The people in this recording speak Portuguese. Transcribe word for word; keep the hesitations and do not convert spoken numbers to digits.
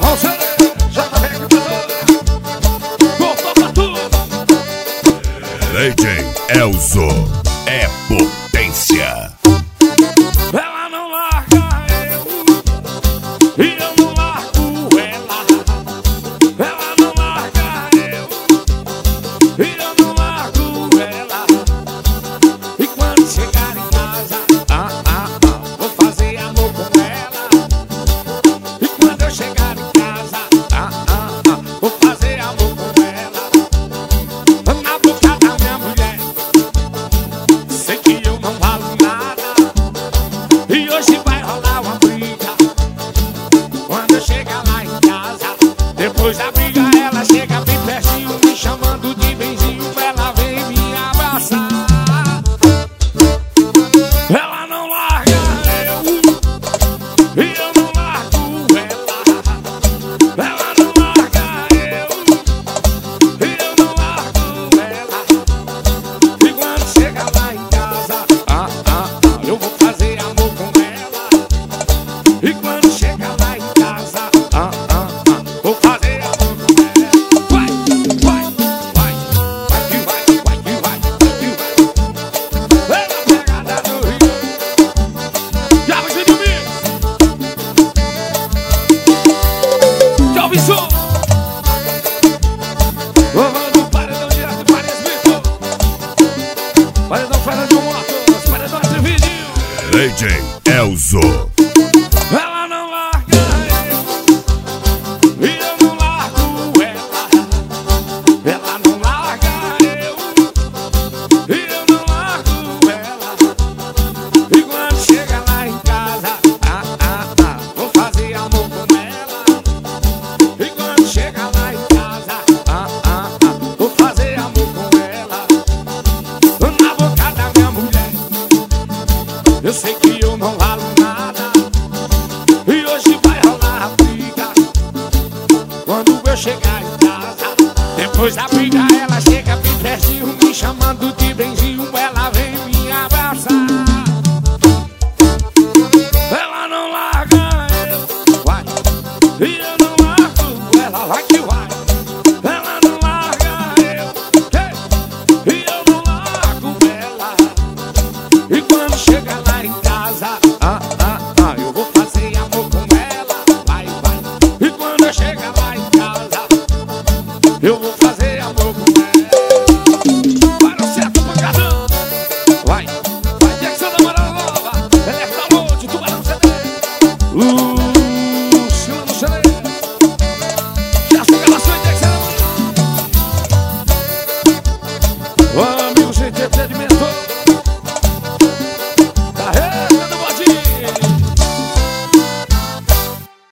você já tá arrebentando. Voltou pra tudo. D J Elzo é potência. Ela não larga eu e eu não largo ela. Ela não larga eu e eu não largo ela. E quando chegar em casa, ah, ah, ah, vou fazer amor com ela. E quando eu chegar em casa, ah, ah, ah, vou fazer amor com ela. Na boca da minha mulher, sei que eu não valo nada. E hoje vai rolar uma briga. Quando eu chegar lá em casa, depois da briga ela chega bem pertinho, me chamando de benzinho. Ela vem me abraçar. Ela não larga eu e eu não largo ela. Ela não larga eu e eu não largo ela. E quando chega lá em casa, ah, ah, ah, eu vou fazer amor com ela. E quando chega lá em casa, ah, ah, ah, vou fazer amor com ela. Vai, vai, vai, vai que vai, vai que vai, vai que vai. Ela pegada do Rio. Já vai ser domingo. Já ouvi som. Rolando paredão direto para Esmito. Paredão Fernando Motos, paredão Atrevidinho. D J Elzo. Ela não larga eu e eu não largo ela. Ela não larga eu e eu não largo ela. E quando chega lá em casa, ah, ah, ah, vou fazer amor com ela. E quando chega lá em casa, ah, ah, ah, vou fazer amor com ela. Na boca da minha mulher, eu sei que eu não valo nada. E hoje vai rolar a briga. Quando eu chegar em casa, depois da briga ela chega bem pertinho, me chamando de benzinho. Ela vem me abraçar. Ela não larga eu, vai, e eu não largo ela. Vai que vai.